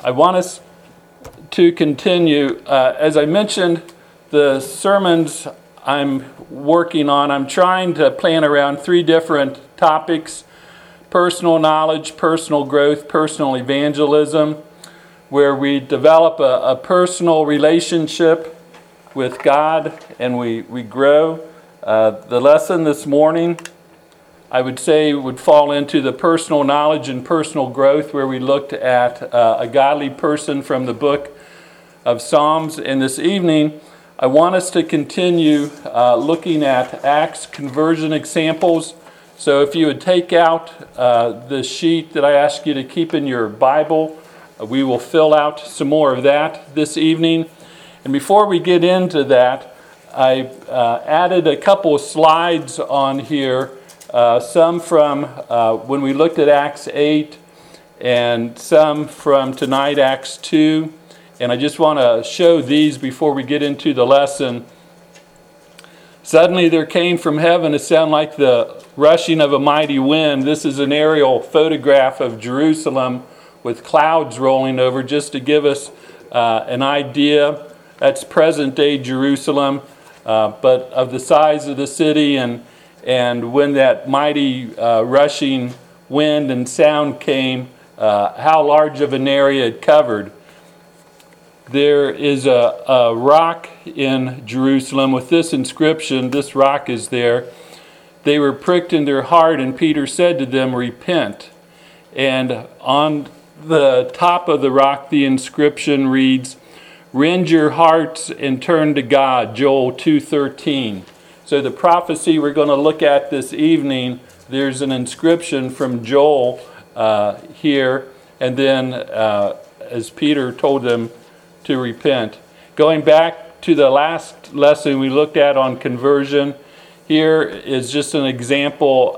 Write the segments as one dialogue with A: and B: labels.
A: I want us to continue. As I mentioned, the sermons I'm working on, I'm trying to plan around 3 different topics: personal knowledge, personal growth, personal evangelism, where we develop a personal relationship with God and we grow. The lesson this morning, I would say, would fall into the personal knowledge and personal growth, where we looked at a godly person from the book of Psalms. And this evening, I want us to continue looking at Acts conversion examples. So if you would take out the sheet that I ask you to keep in your Bible, we will fill out some more of that this evening. And before we get into that, I added a couple of slides on here, some from when we looked at Acts 8 and some from tonight, Acts 2. And I just want to show these before we get into the lesson. Suddenly there came from heaven a sound like the rushing of a mighty wind. This is an aerial photograph of Jerusalem with clouds rolling over, just to give us an idea. That's present-day Jerusalem, but of the size of the city, and when that mighty rushing wind and sound came, how large of an area it covered. There is a rock in Jerusalem with this inscription. This rock is there. They were pricked in their heart, and Peter said to them, "Repent." And on the top of the rock, the inscription reads, "Rend your hearts and turn to God," Joel 2:13. So the prophecy we're going to look at this evening, there's an inscription from Joel here, and then as Peter told them to repent. Going back to the last lesson we looked at on conversion, here is just an example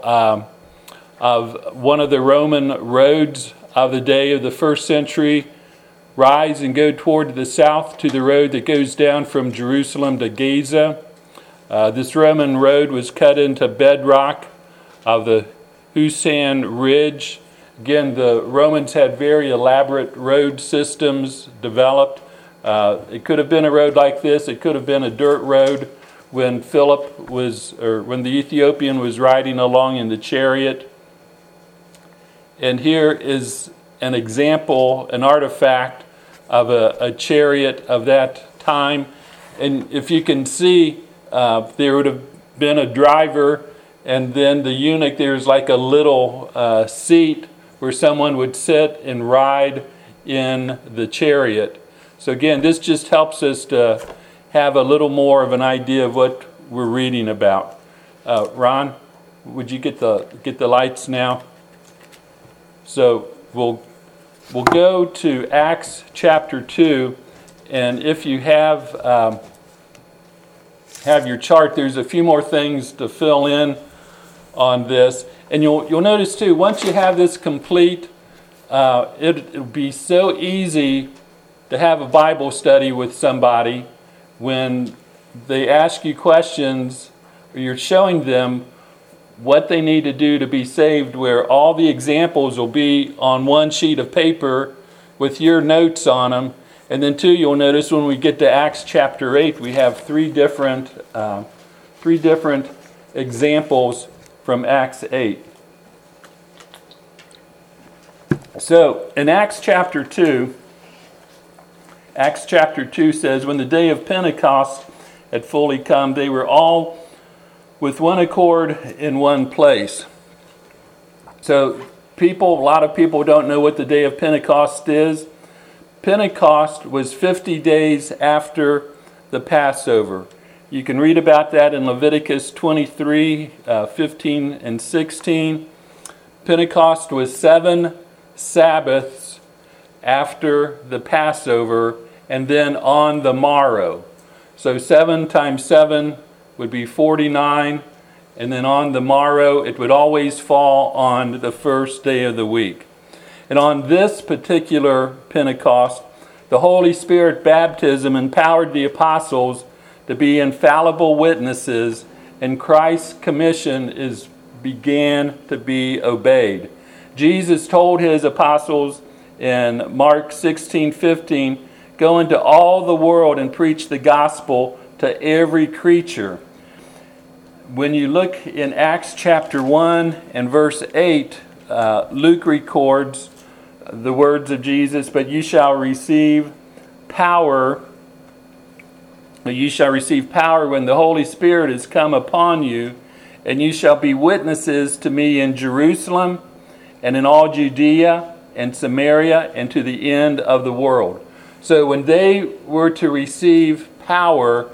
A: of one of the Roman roads of the day of the first century. Rise and go toward the south to the road that goes down from Jerusalem to Gaza. This Roman road was cut into bedrock of the Husan Ridge. Again, the Romans had very elaborate road systems developed. It could have been a road like this. It could have been a dirt road when when the Ethiopian was riding along in the chariot. And here is an example, an artifact of a chariot of that time. And if you can see, there would have been a driver, and then the eunuch, there's like a little seat where someone would sit and ride in the chariot. So again, this just helps us to have a little more of an idea of what we're reading about. Ron, would you get the lights now? So we'll go to Acts chapter 2, and if you have your chart, there's a few more things to fill in on this. And you'll notice too, once you have this complete, it'll be so easy to have a Bible study with somebody when they ask you questions, or you're showing them what they need to do to be saved, where all the examples will be on one sheet of paper with your notes on them. And then too, you'll notice when we get to Acts chapter 8, we have three different examples from Acts 8. So in Acts chapter 2 says, when the day of Pentecost had fully come, they were all with one accord in one place. So a lot of people don't know what the day of Pentecost is. Pentecost was 50 days after the Passover. You can read about that in Leviticus 23, 15 and 16. Pentecost was 7 Sabbaths after the Passover, and then on the morrow. So 7 times 7 would be 49, and then on the morrow it would always fall on the first day of the week. And on this particular Pentecost, the Holy Spirit baptism empowered the apostles to be infallible witnesses, and Christ's commission began to be obeyed. Jesus told his apostles in Mark 16:15, go into all the world and preach the gospel to every creature. When you look in Acts chapter 1 and verse 8, Luke records the words of Jesus, but you shall receive power when the Holy Spirit has come upon you, and you shall be witnesses to me in Jerusalem and in all Judea and Samaria and to the end of the world. So when they were to receive power,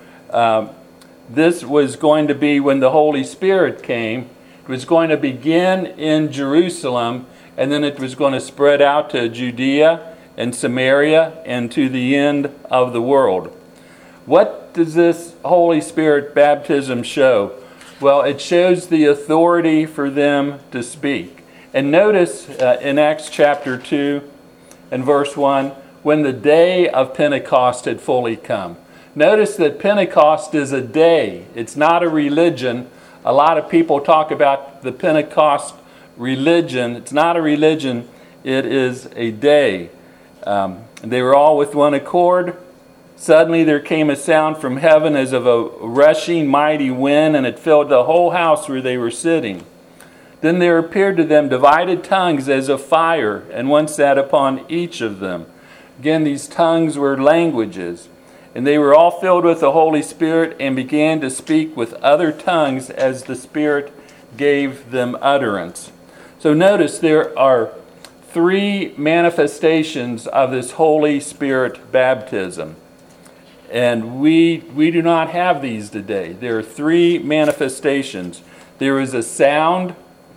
A: this was going to be when the Holy Spirit came. It was going to begin in Jerusalem, and then it was going to spread out to Judea and Samaria and to the end of the world. What does this Holy Spirit baptism show? Well, it shows the authority for them to speak. And notice in Acts chapter 2 and verse 1, when the day of Pentecost had fully come. Notice that Pentecost is a day. It's not a religion. A lot of people talk about the Pentecost religion. It's not a religion. It is a day. They were all with one accord. Suddenly there came a sound from heaven as of a rushing mighty wind, and it filled the whole house where they were sitting. Then there appeared to them divided tongues as of fire, and one sat upon each of them. Again, these tongues were languages. And they were all filled with the Holy Spirit and began to speak with other tongues as the Spirit gave them utterance. So notice there are 3 manifestations of this Holy Spirit baptism. And we do not have these today. There are 3 manifestations. There is a sound,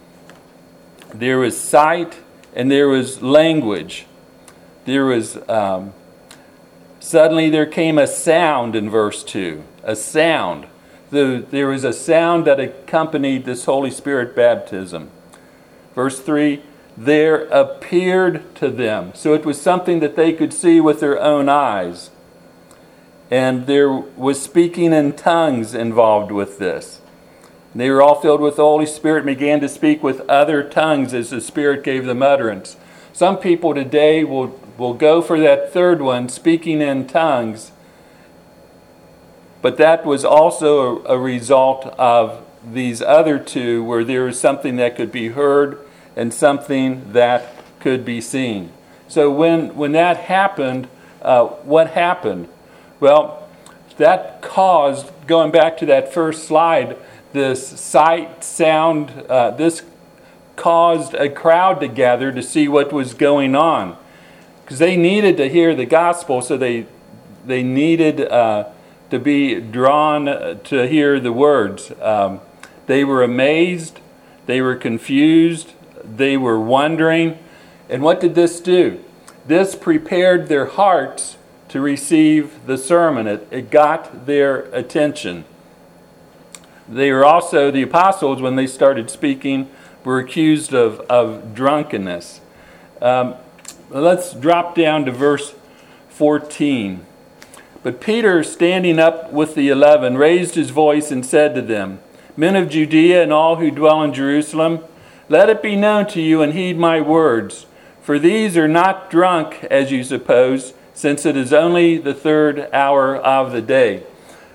A: there was sight, and there was language. There was suddenly there came a sound in verse 2. A sound. There was a sound that accompanied this Holy Spirit baptism. Verse 3, there appeared to them. So it was something that they could see with their own eyes. And there was speaking in tongues involved with this. They were all filled with the Holy Spirit and began to speak with other tongues as the Spirit gave them utterance. Some people today will go for that third one, speaking in tongues. But that was also a result of these other 2, where there was something that could be heard and something that could be seen. So when that happened, what happened? Well, that caused, going back to that first slide, this sight, sound, this caused a crowd to gather to see what was going on. Because they needed to hear the gospel, so they needed to be drawn to hear the words. They were amazed, they were confused, they were wondering. And what did this do? This prepared their hearts to receive the sermon. It got their attention. They were also, the apostles, when they started speaking, were accused of drunkenness. Let's drop down to verse 14. But Peter, standing up with the 11, raised his voice and said to them, Men of Judea and all who dwell in Jerusalem, let it be known to you and heed my words. For these are not drunk, as you suppose, since it is only the 3rd hour of the day.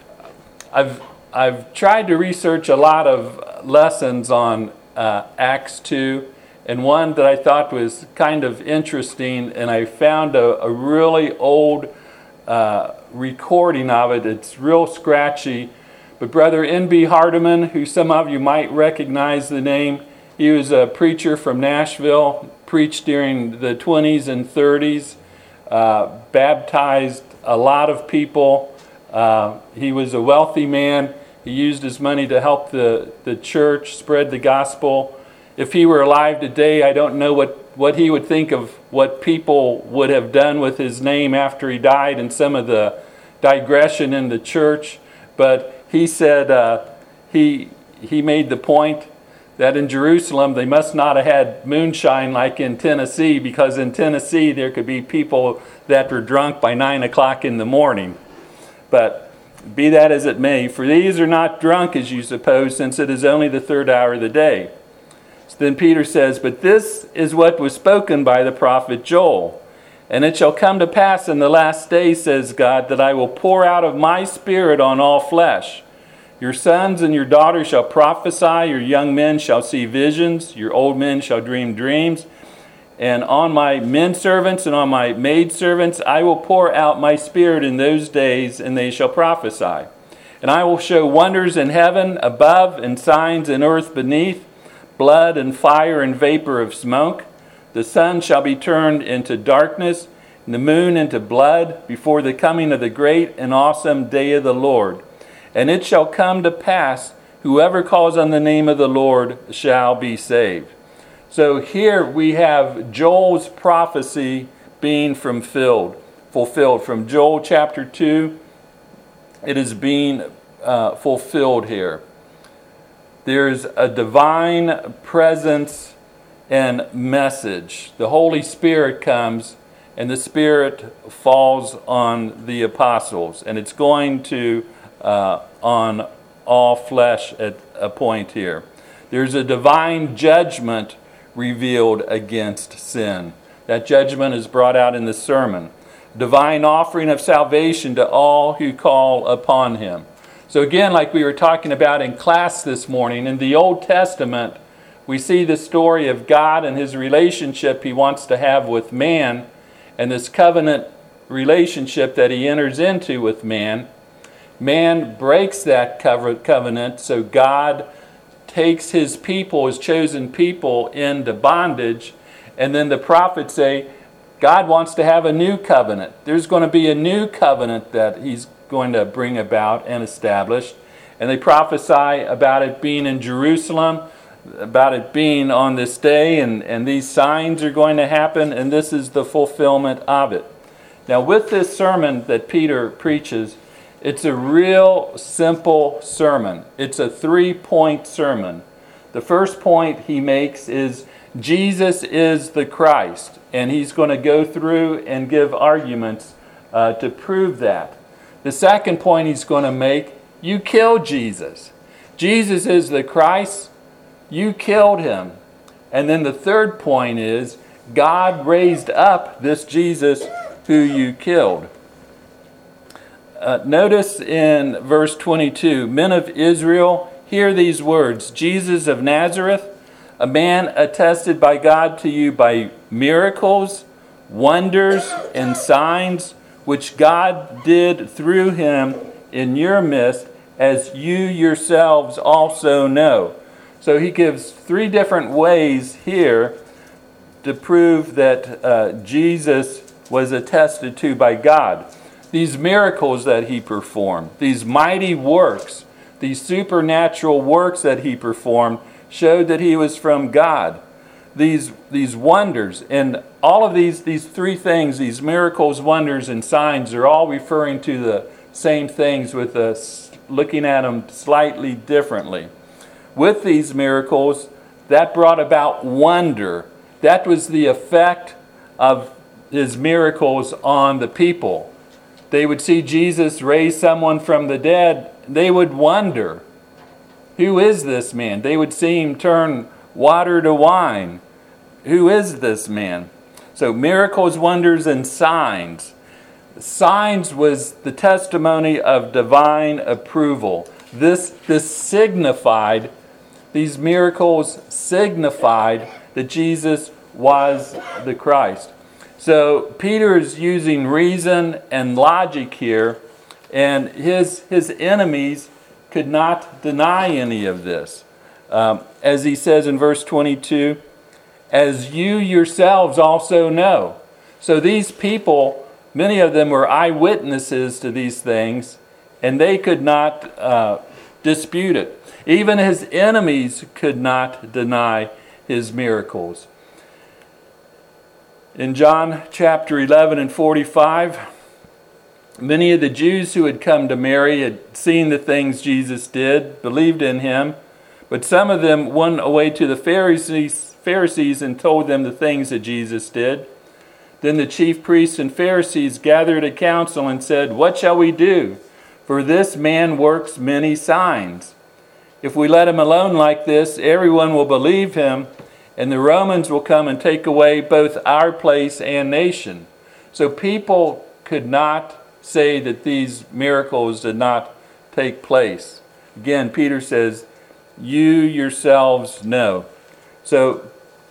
A: I've tried to research a lot of lessons on Acts 2, and one that I thought was kind of interesting, and I found a really old recording of it. It's real scratchy, but Brother N.B. Hardeman, who some of you might recognize the name, he was a preacher from Nashville, preached during the 20s and 30s, baptized a lot of people. He was a wealthy man. He used his money to help the church spread the gospel. If he were alive today, I don't know what he would think of what people would have done with his name after he died and some of the digression in the church. But he said he made the point that in Jerusalem they must not have had moonshine like in Tennessee, because in Tennessee there could be people that were drunk by 9 o'clock in the morning. But be that as it may, for these are not drunk as you suppose, since it is only the 3rd hour of the day. Then Peter says, "But this is what was spoken by the prophet Joel. And it shall come to pass in the last days, says God, that I will pour out of my Spirit on all flesh. Your sons and your daughters shall prophesy, your young men shall see visions, your old men shall dream dreams. And on my men servants and on my maid servants I will pour out my Spirit in those days, and they shall prophesy. And I will show wonders in heaven above and signs in earth beneath, blood and fire and vapor of smoke. The sun shall be turned into darkness, and the moon into blood, before the coming of the great and awesome day of the Lord. And it shall come to pass, whoever calls on the name of the Lord shall be saved." So here we have Joel's prophecy being fulfilled. From Joel chapter 2, it is being fulfilled here. There's a divine presence and message. The Holy Spirit comes, and the Spirit falls on the apostles, and it's going to on all flesh at a point here. There's a divine judgment revealed against sin. That judgment is brought out in the sermon. Divine offering of salvation to all who call upon Him. So again, like we were talking about in class this morning, in the Old Testament, we see the story of God and His relationship He wants to have with man, and this covenant relationship that He enters into with man. Man breaks that covenant, so God takes His people, His chosen people, into bondage. And then the prophets say, God wants to have a new covenant. There's going to be a new covenant that He's going to bring about and establish. And they prophesy about it being in Jerusalem, about it being on this day, and these signs are going to happen, and this is the fulfillment of it. Now, with this sermon that Peter preaches, it's a real simple sermon. It's a 3-point sermon. The first point he makes is Jesus is the Christ, and he's going to go through and give arguments to prove that. The second point he's going to make, you killed Jesus. Jesus is the Christ. You killed Him. And then the third point is, God raised up this Jesus who you killed. Notice in verse 22, "Men of Israel, hear these words. Jesus of Nazareth, a man attested by God to you by miracles, wonders, and signs, which God did through Him in your midst, as you yourselves also know." So he gives 3 different ways here to prove that Jesus was attested to by God. These miracles that He performed, these mighty works, these supernatural works that He performed, showed that He was from God. These wonders, and all of these 3 things, these miracles, wonders, and signs, are all referring to the same things, with us looking at them slightly differently. With these miracles, that brought about wonder. That was the effect of His miracles on the people. They would see Jesus raise someone from the dead. They would wonder, who is this man? They would see Him turn water to wine. Who is this man? So miracles, wonders, and signs. Signs was the testimony of divine approval. This signified, these miracles signified that Jesus was the Christ. So Peter is using reason and logic here, and his enemies could not deny any of this. As he says in verse 22, "As you yourselves also know." So these people, many of them were eyewitnesses to these things, and they could not dispute it. Even His enemies could not deny His miracles. In John chapter 11 and 45, many of the Jews who had come to Mary had seen the things Jesus did, believed in Him, but some of them went away to the Pharisees and told them the things that Jesus did. Then the chief priests and Pharisees gathered a council and said, "What shall we do? For this man works many signs. If we let him alone like this, everyone will believe him, and the Romans will come and take away both our place and nation. So people could not say that these miracles did not take place. Again, Peter says, you yourselves know. So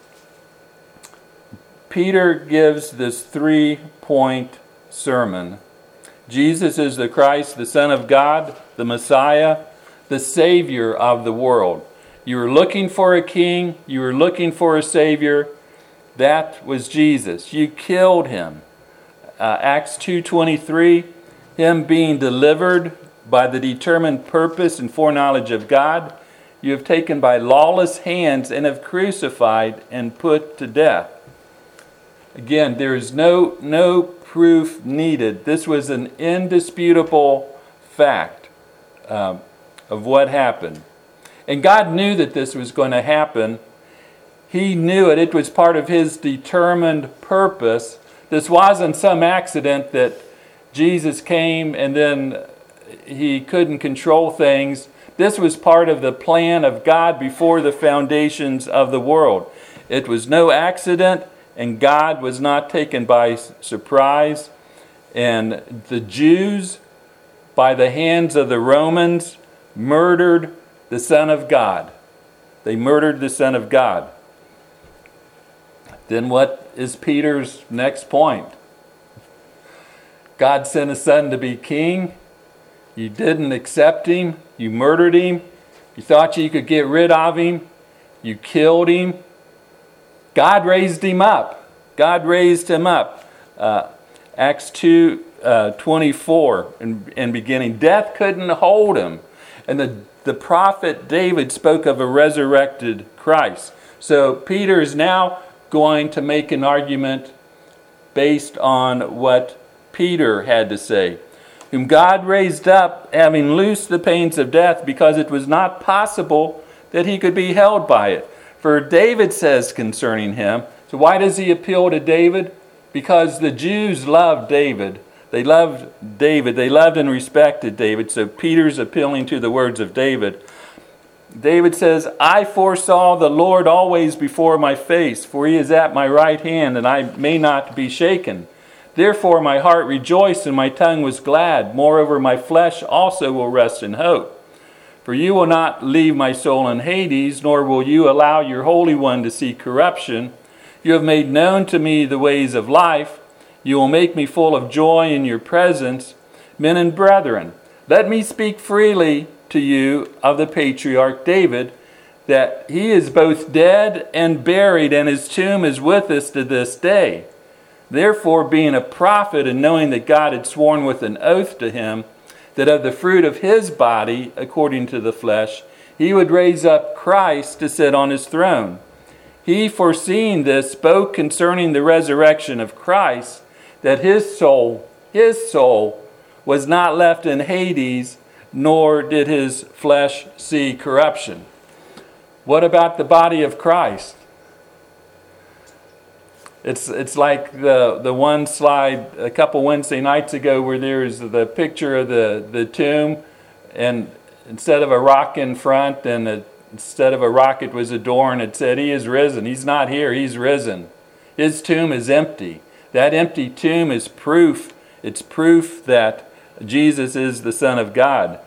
A: Peter gives this 3-point sermon. Jesus is the Christ, the Son of God, the Messiah, the Savior of the world. You were looking for a king, you were looking for a Savior. That was Jesus. You killed him. Acts 2:23, him being delivered by the determined purpose and foreknowledge of God, you have taken by lawless hands and have crucified and put to death. Again, there is no proof needed. This was an indisputable fact of what happened. And God knew that this was going to happen. He knew it. It was part of his determined purpose. This wasn't some accident that Jesus came and then he couldn't control things. This was part of the plan of God before the foundations of the world. It was no accident, and God was not taken by surprise. And the Jews, by the hands of the Romans, murdered the Son of God. They murdered the Son of God. Then what is Peter's next point? God sent a son to be king. You didn't accept him. You murdered him. You thought you could get rid of him. You killed him. God raised him up. God raised him up. Acts 2:24 and beginning. Death couldn't hold him. And the prophet David spoke of a resurrected Christ. So Peter is now going to make an argument based on what Peter had to say. Whom God raised up, having loosed the pains of death, because it was not possible that he could be held by it. For David says concerning him, so why does he appeal to David? Because the Jews loved David. They loved David. They loved and respected David. So Peter's appealing to the words of David. David says, I foresaw the Lord always before my face, for he is at my right hand, and I may not be shaken. Therefore my heart rejoiced, and my tongue was glad. Moreover, my flesh also will rest in hope. For you will not leave my soul in Hades, nor will you allow your Holy One to see corruption. You have made known to me the ways of life. You will make me full of joy in your presence. Men and brethren, let me speak freely to you of the patriarch David, that he is both dead and buried, and his tomb is with us to this day. Therefore, being a prophet, and knowing that God had sworn with an oath to him, that of the fruit of his body, according to the flesh, he would raise up Christ to sit on his throne. He, foreseeing this, spoke concerning the resurrection of Christ, that his soul was not left in Hades, nor did his flesh see corruption. What about the body of Christ? It's like the one slide a couple Wednesday nights ago where there's the picture of the tomb, and instead of a rock in front and instead of a rock it was a door, and it said, he is risen. He's not here, he's risen. His tomb is empty. That empty tomb is proof. It's proof that Jesus is the Son of God.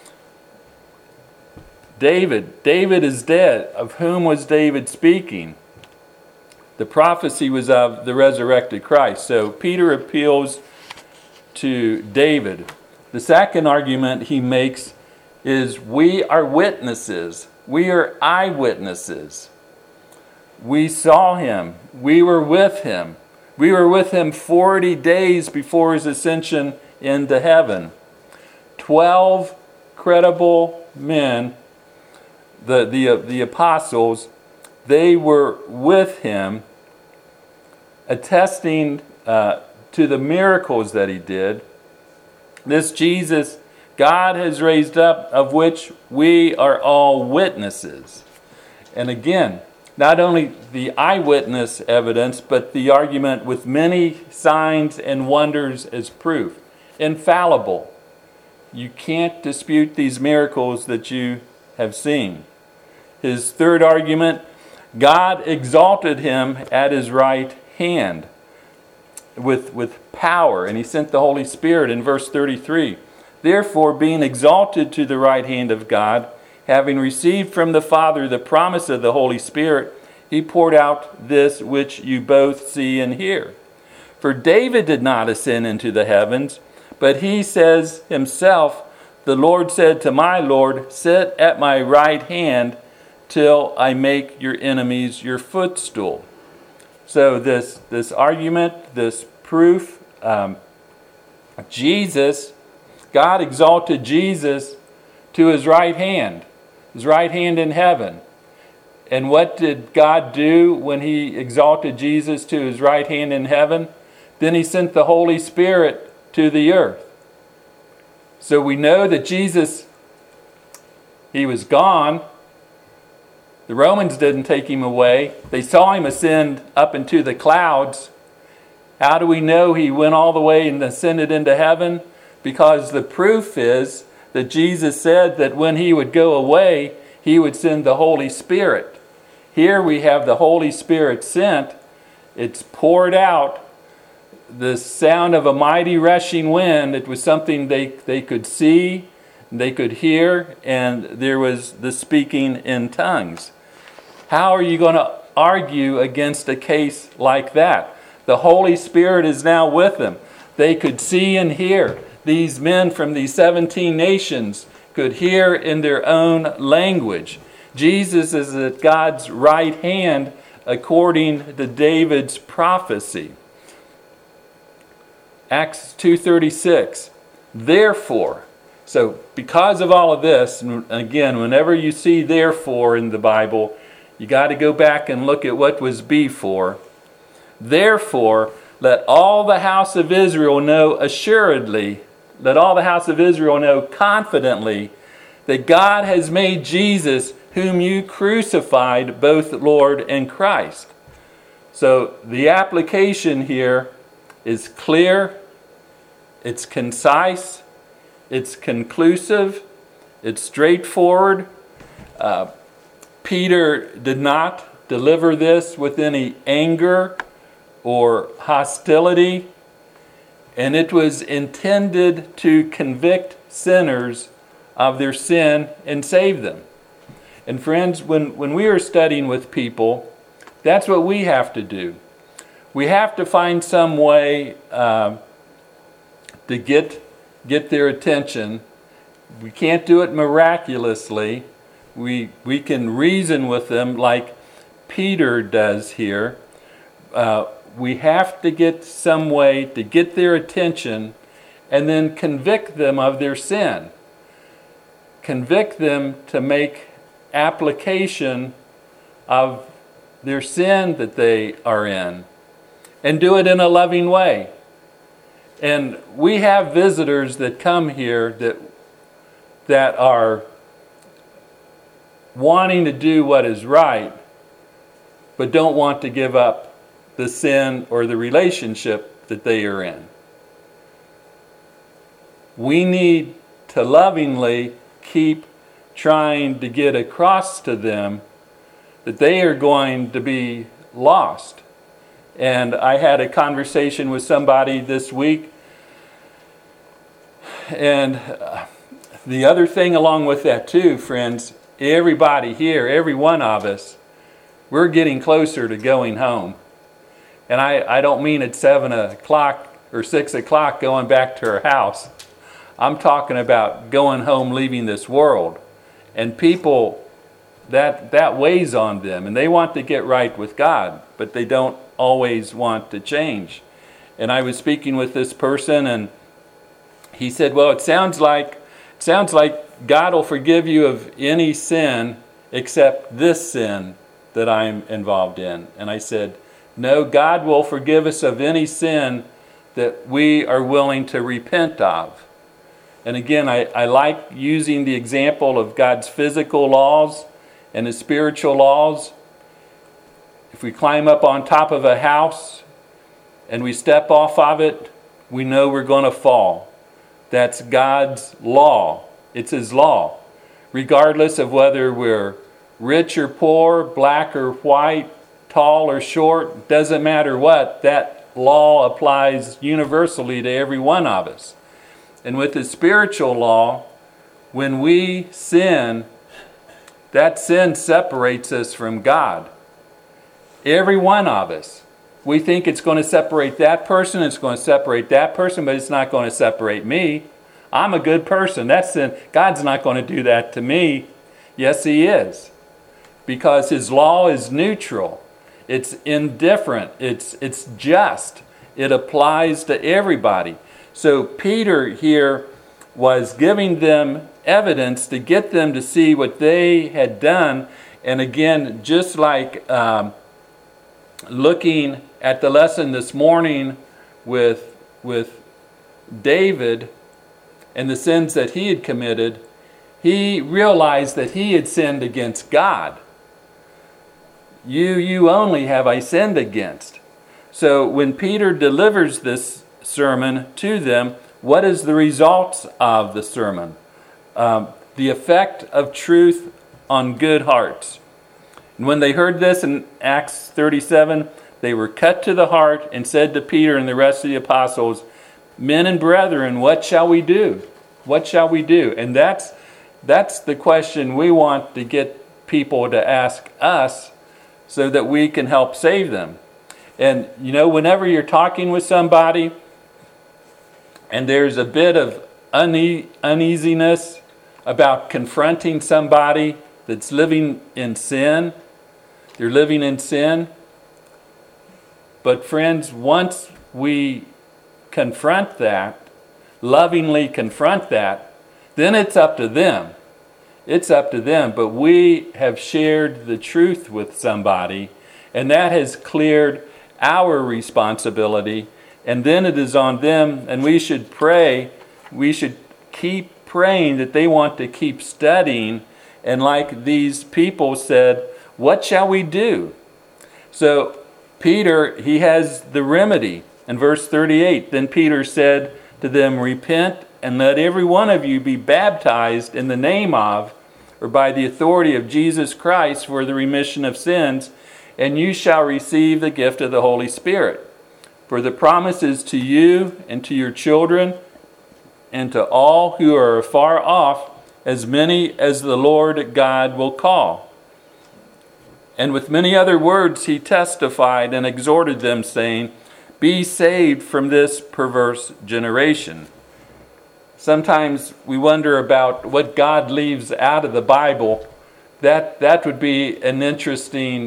A: David is dead. Of whom was David speaking? The prophecy was of the resurrected Christ. So Peter appeals to David. The second argument he makes is we are witnesses. We are eyewitnesses. We saw him. We were with him. We were with him 40 days before his ascension into heaven. 12 credible men, the apostles, they were with him, attesting to the miracles that he did. This Jesus, God has raised up, of which we are all witnesses. And again, not only the eyewitness evidence, but the argument with many signs and wonders as proof. Infallible. You can't dispute these miracles that you have seen. His third argument, God exalted him at his right hand with power, and he sent the Holy Spirit in verse 33. Therefore, being exalted to the right hand of God, having received from the Father the promise of the Holy Spirit, he poured out this which you both see and hear. For David did not ascend into the heavens, but he says himself, the Lord said to my Lord, sit at my right hand till I make your enemies your footstool. So this argument, this proof, God exalted Jesus to his right hand in heaven. And what did God do when he exalted Jesus to his right hand in heaven? Then he sent the Holy Spirit to the earth. So we know that Jesus, he was gone. The Romans didn't take him away. They saw him ascend up into the clouds. How do we know he went all the way and ascended into heaven? Because the proof is that Jesus said that when he would go away, he would send the Holy Spirit. Here we have the Holy Spirit sent. It's poured out. The sound of a mighty rushing wind. It was something they could see, they could hear, and there was the speaking in tongues. How are you going to argue against a case like that? The Holy Spirit is now with them. They could see and hear. These men from these 17 nations could hear in their own language. Jesus is at God's right hand according to David's prophecy. Acts 2:36. Therefore, so because of all of this, and again, whenever you see therefore in the Bible, you got to go back and look at what was before. Therefore, let all the house of Israel know assuredly, let all the house of Israel know confidently that God has made Jesus, whom you crucified, both Lord and Christ. So the application here is clear, it's concise, it's conclusive, it's straightforward. Peter did not deliver this with any anger or hostility, and it was intended to convict sinners of their sin and save them. And friends, when we are studying with people, that's what we have to do. We have to find some way to get their attention. We can't do it miraculously. We can reason with them like Peter does here. We have to get some way to get their attention and then convict them of their sin. Convict them to make application of their sin that they are in. And do it in a loving way. And we have visitors that come here that are wanting to do what is right, but don't want to give up the sin or the relationship that they are in. We need to lovingly keep trying to get across to them that they are going to be lost. And I had a conversation with somebody this week. And the other thing along with that too, friends, everybody here, every one of us, we're getting closer to going home. And I don't mean at 7 o'clock or 6 o'clock going back to our house. I'm talking about going home, leaving this world. And people, that weighs on them. And they want to get right with God, but they don't always want to change. And I was speaking with this person, and he said, well, it sounds like God will forgive you of any sin except this sin that I'm involved in. And I said, no, God will forgive us of any sin that we are willing to repent of. And again, I like using the example of God's physical laws and His spiritual laws. If we climb up on top of a house and we step off of it, we know we're going to fall. That's God's law. It's His law. Regardless of whether we're rich or poor, black or white, tall or short, doesn't matter what, that law applies universally to every one of us. And with the spiritual law, when we sin, that sin separates us from God. Every one of us. We think it's going to separate that person, it's going to separate that person, but it's not going to separate me. I'm a good person. That's sin. God's not going to do that to me. Yes, He is. Because His law is neutral. It's indifferent. It's just. It applies to everybody. So Peter here was giving them evidence to get them to see what they had done. And again, just like looking at the lesson this morning with David and the sins that he had committed, he realized that he had sinned against God. You only have I sinned against. So when Peter delivers this sermon to them, what is the results of the sermon? The effect of truth on good hearts. And when they heard this in Acts 37, they were cut to the heart and said to Peter and the rest of the apostles, "Men and brethren, what shall we do? What shall we do?" And that's the question we want to get people to ask us so that we can help save them. And whenever you're talking with somebody and there's a bit of uneasiness about confronting somebody that's living in sin, they're living in sin. But friends, once we confront that, lovingly confront that, then it's up to them. It's up to them. But we have shared the truth with somebody, and that has cleared our responsibility, and then it is on them, and we should pray. We should keep praying that they want to keep studying, and like these people said, what shall we do? So Peter, he has the remedy. In verse 38, then Peter said to them, "Repent and let every one of you be baptized in the name of, or by the authority of Jesus Christ for the remission of sins, and you shall receive the gift of the Holy Spirit. For the promise is to you and to your children and to all who are afar off, as many as the Lord God will call." And with many other words he testified and exhorted them, saying, "Be saved from this perverse generation." Sometimes we wonder about what God leaves out of the Bible. That would be an interesting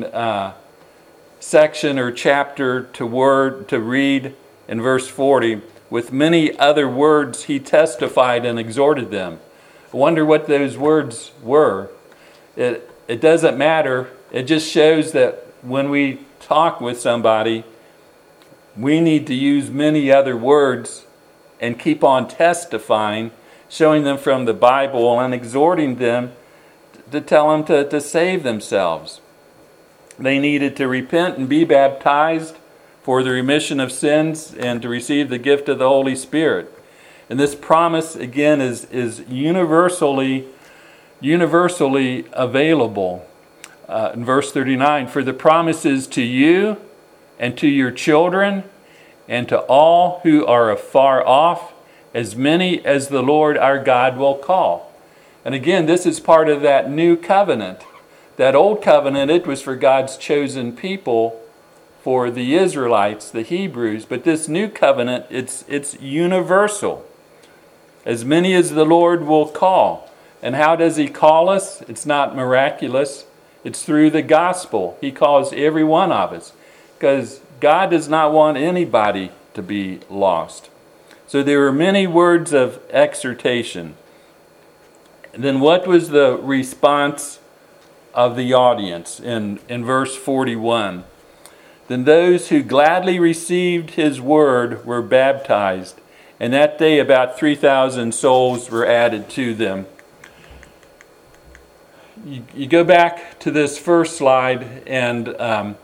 A: section or chapter to read in verse 40. With many other words he testified and exhorted them. I wonder what those words were. It doesn't matter. It just shows that when we talk with somebody, we need to use many other words and keep on testifying, showing them from the Bible and exhorting them to tell them to save themselves. They needed to repent and be baptized for the remission of sins and to receive the gift of the Holy Spirit. And this promise, again, is universally available. In verse 39, "For the promise is to you and to your children and to all who are afar off, as many as the Lord our God will call." And again, this is part of that new covenant. That old covenant, it was for God's chosen people, for the Israelites, the Hebrews. But this new covenant, it's universal. As many as the Lord will call. And how does He call us? It's not miraculous. It's through the gospel. He calls every one of us. Because God does not want anybody to be lost. So there were many words of exhortation. And then what was the response of the audience in verse 41? "Then those who gladly received His word were baptized, and that day about 3,000 souls were added to them." You go back to this first slide, and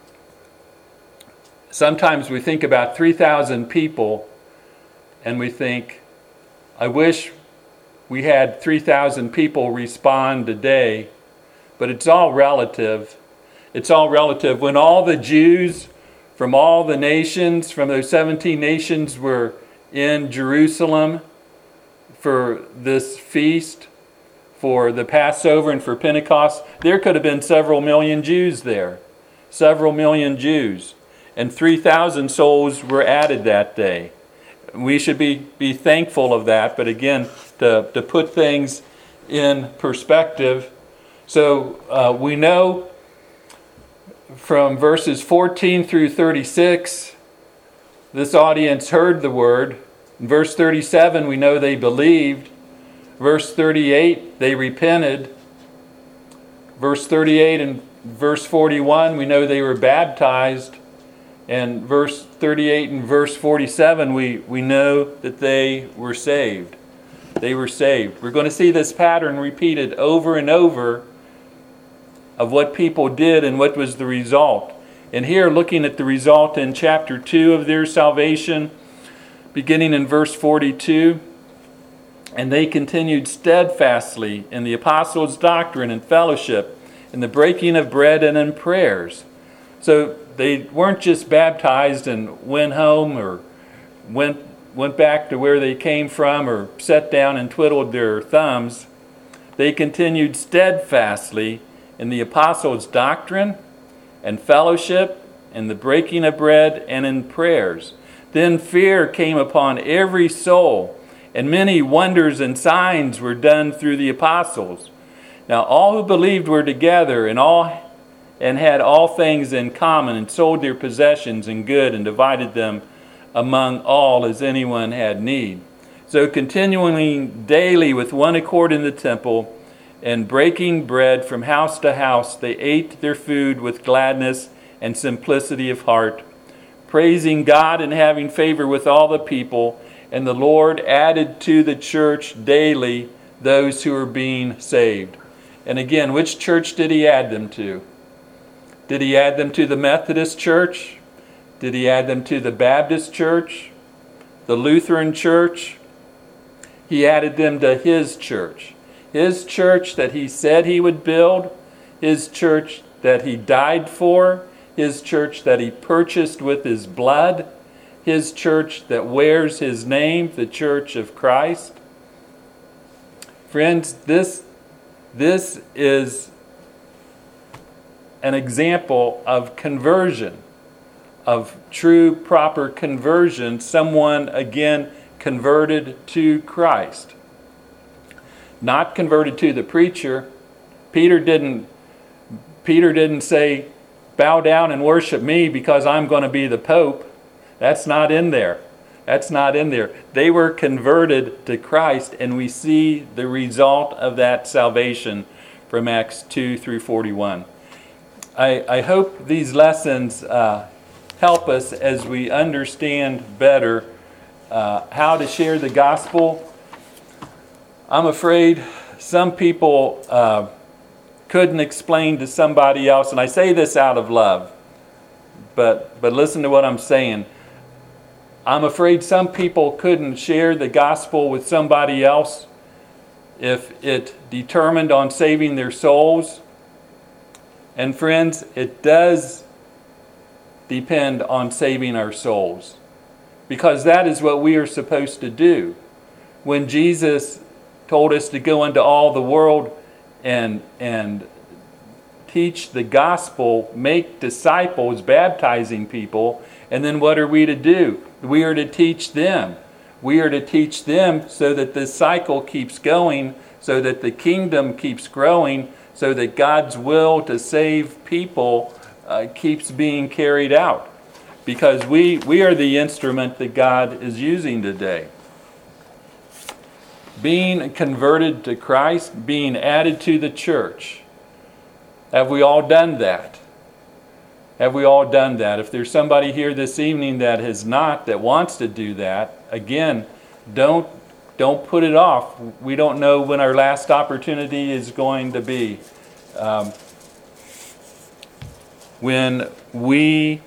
A: sometimes we think about 3,000 people, and we think, I wish we had 3,000 people respond today but it's all relative. It's all relative. When all the Jews from all the nations, from those 17 nations, were in Jerusalem for this feast, for the Passover and for Pentecost, there could have been several million Jews there. Several million Jews. And 3,000 souls were added that day. We should be thankful of that, but again, to put things in perspective. So we know from verses 14 through 36, this audience heard the word. In verse 37, we know they believed. Verse 38, they repented. Verse 38 and verse 41, we know they were baptized. And verse 38 and verse 47, we know that they were saved. They were saved. We're going to see this pattern repeated over and over of what people did and what was the result. And here, looking at the result in chapter 2 of their salvation, beginning in verse 42, and they continued steadfastly in the apostles' doctrine and fellowship, in the breaking of bread and in prayers. So they weren't just baptized and went home or went back to where they came from or sat down and twiddled their thumbs. They continued steadfastly in the apostles' doctrine and fellowship, in the breaking of bread and in prayers. Then fear came upon every soul, and many wonders and signs were done through the apostles. Now all who believed were together and had all things in common, and sold their possessions and good, and divided them among all as anyone had need. So continuing daily with one accord in the temple, and breaking bread from house to house, they ate their food with gladness and simplicity of heart, praising God and having favor with all the people. And the Lord added to the church daily those who were being saved. And again, which church did he add them to? Did he add them to the Methodist church? Did he add them to the Baptist church? The Lutheran church? He added them to his church. His church that he said he would build. His church that he died for. His church that he purchased with his blood. His church that wears his name, the Church of Christ. Friends, this is an example of conversion, of true, proper conversion. Someone, again, converted to Christ. Not converted to the preacher. Peter didn't say, bow down and worship me because I'm going to be the Pope. That's not in there. That's not in there. They were converted to Christ, and we see the result of that salvation from Acts 2 through 41. I hope these lessons help us as we understand better how to share the gospel. I'm afraid some people couldn't explain to somebody else, and I say this out of love, but listen to what I'm saying. I'm afraid some people couldn't share the gospel with somebody else if it determined on saving their souls. And friends, it does depend on saving our souls, because that is what we are supposed to do. When Jesus told us to go into all the world and teach the gospel, make disciples, baptizing people, and then what are we to do? We are to teach them. We are to teach them so that this cycle keeps going, so that the kingdom keeps growing, so that God's will to save people keeps being carried out. Because we are the instrument that God is using today. Being converted to Christ, being added to the church. Have we all done that? Have we all done that? If there's somebody here this evening that has not, that wants to do that, again, don't put it off. We don't know when our last opportunity is going to be. When we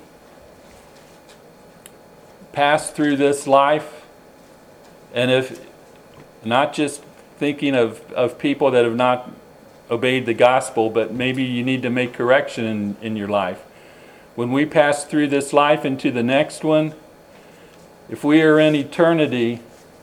A: pass through this life, and if not just thinking of people that have not obeyed the gospel, but maybe you need to make correction in your life. When we pass through this life into the next one, if we are in eternity,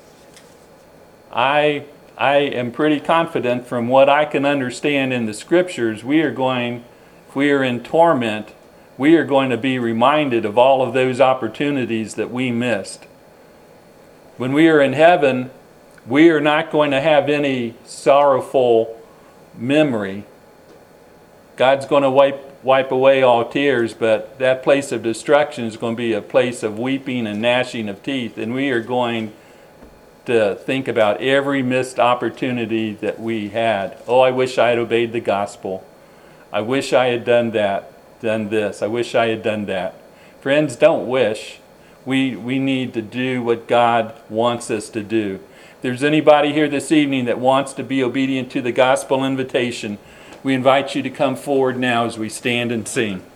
A: I am pretty confident from what I can understand in the scriptures, if we are in torment, we are going to be reminded of all of those opportunities that we missed. When we are in heaven, we are not going to have any sorrowful memory. God's going to wipe away all tears, but that place of destruction is going to be a place of weeping and gnashing of teeth, and we are going to think about every missed opportunity that we had. Oh, I wish I had obeyed the gospel. I wish I had done this. I wish I had done that. Friends, don't wish. We need to do what God wants us to do. If there's anybody here this evening that wants to be obedient to the gospel invitation, we invite you to come forward now as we stand and sing.